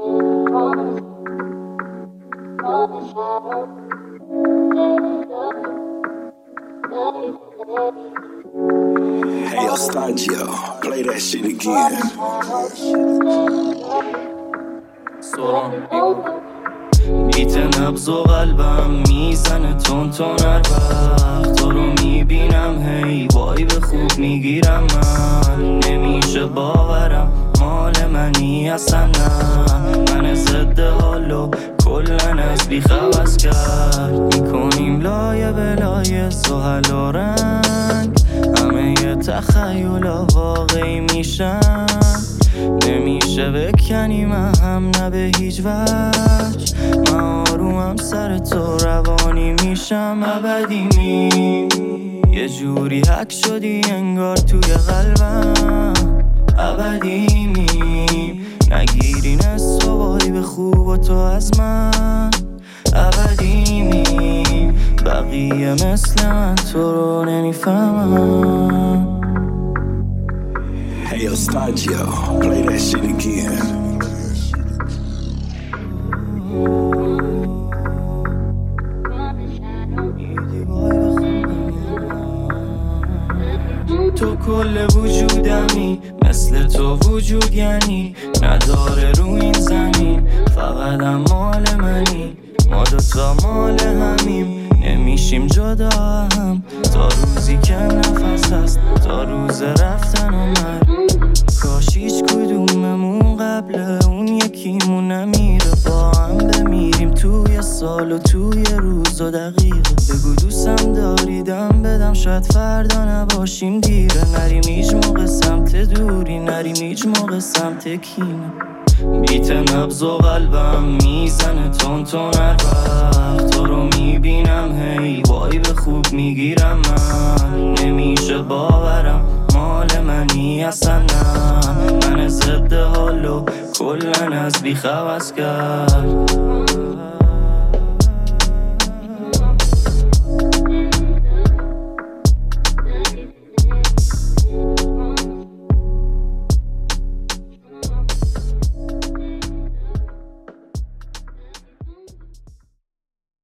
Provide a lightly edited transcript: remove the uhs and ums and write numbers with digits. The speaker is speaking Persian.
Hey, yo, Stagio, play that shit again. بیت نبض و قلبم میزنه تون هر وقت تو رو میبینم. هی وای به خوب میگیرم من، نمیشه باورم مال منی اصلا نه. من ضد حالو کلن از بیخ عوض کرد، میکنیم لایه به لایه سهل و رنگ، همه یه تخیلا واقعی میشن. نمیشه بکنیم هم نه به هیچ وجه، من آرومم سر تو روانی میشم. ابدیمی یه جوری حک شدی انگار توی قلبم. ابدیمی نگیری نصف و وای به خوب و تو از من. ابدیمی بقیه مثل من تو رو نمیفهمم. Hey, yo, Stagio, play that shit again. تو کل وجودمی، مثل تو وجود یعنی نداره رو این زمین، فقط هم مال منی. ما دوتا مال همیم، نمیشیم جدا هم تا روزی که نفس هست، تا روز رفتن و مرگ. کاش هیچ کدوممون قبل اون یکیمون نمیره، با هم بمیریم توی سال و توی روز و دقیقه. بگو دوستم داری دم بدم، شاید فردا نباشیم دیره. نریم هیچ موقع سمت دوری، نریم هیچ موقع سمت کینه. بیت نبض و قلبم میزنه تون هر وقت تو رو میبینم. هی وای به خوب میگیرم من، نمیشه باورم مال منی اصلا نه. من ضد حالو کلن از بیخ عوض کرد.